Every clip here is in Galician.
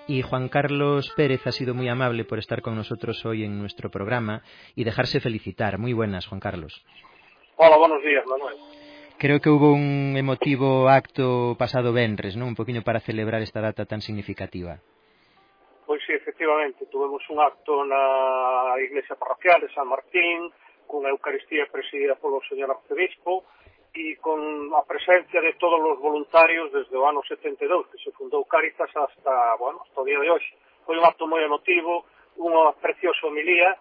Y Juan Carlos Pérez ha sido muy amable por estar con nosotros hoy en nuestro programa y dejarse felicitar. Muy buenas, Juan Carlos. Hola, buenos días, Manuel. Creo que hubo un emotivo acto pasado venres, ¿no? Un poquinho para celebrar esta data tan significativa. Pois sí, efectivamente, tuvemos un acto na iglesia parroquial de San Martín, cunha Eucaristía presidida polo señor arcebispo, e con a presencia de todos os voluntarios desde o ano 72, que se fundou Cáritas hasta o día de hoxe. Foi un acto moi emotivo, unha preciosa homilía,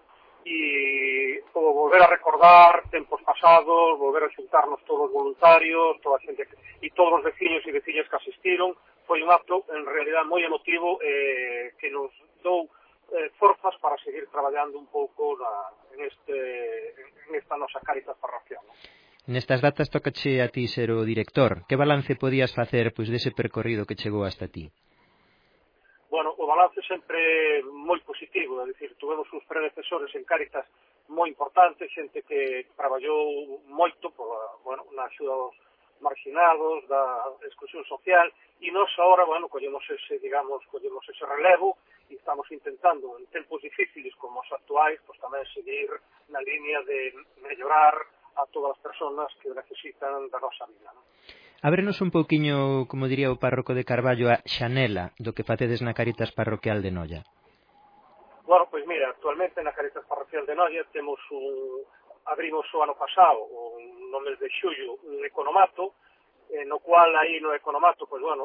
e volver a recordar tempos pasados, volver a xuntarnos todos os voluntarios, toda a xente e todos os veciños e veciñas que asistiron. Foi un acto, en realidad, moi emotivo que nos dou forzas para seguir traballando un pouco en esta nosa Cáritas parroquial. Nestas datas tócache a ti ser o director. Que balance podías facer dese percorrido que chegou hasta ti? Bueno, o balance sempre moi positivo, é dicir, tuvemos uns predecesores en Cáritas moi importantes, xente que traballou moito na axuda dos marginados, da exclusión social, e nós agora, collemos ese relevo e estamos intentando, en tempos difíciles como os actuais, tamén seguir na línea de mellorar a todas as persoas que necesitan da nosa vida, non? Ábrenos un pouquiño, como diría o párroco de Carballo, a xanela do que facedes na Cáritas parroquial de Noia. Bueno, pois mira, actualmente na Cáritas parroquial de Noia abrimos o ano pasado, no mes de xullo, un economato, no cual aí no economato,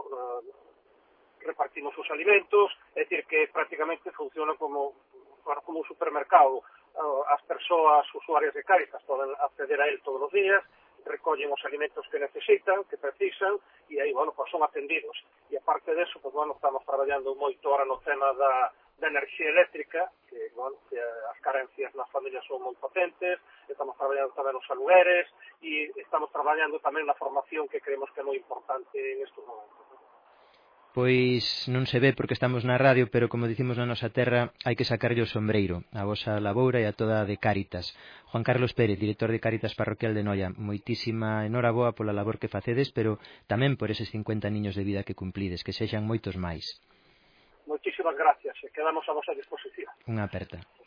repartimos os alimentos, é dicir que prácticamente funciona como un supermercado. As persoas usuarias de Cáritas poden acceder a él todos os días, recollen os alimentos que necesitan, que precisan, e aí, son atendidos. E aparte deso, estamos traballando moito ahora no tema da enerxía eléctrica, que as carencias nas familias son moi potentes, estamos traballando tamén nos alugueres, e estamos traballando tamén na formación que creemos que é moi importante en estes momentos. Pois non se ve porque estamos na radio, pero como dicimos na nosa terra, hai que sacarlle o sombreiro a vosa laboura e a toda de Cáritas. Juan Carlos Pérez, director de Cáritas parroquial de Noia, moitísima enhoraboa pola labor que facedes, pero tamén por eses 50 niños de vida que cumplides, que sexan moitos máis. Moitísimas gracias e quedamos a vosa disposición. Unha aperta.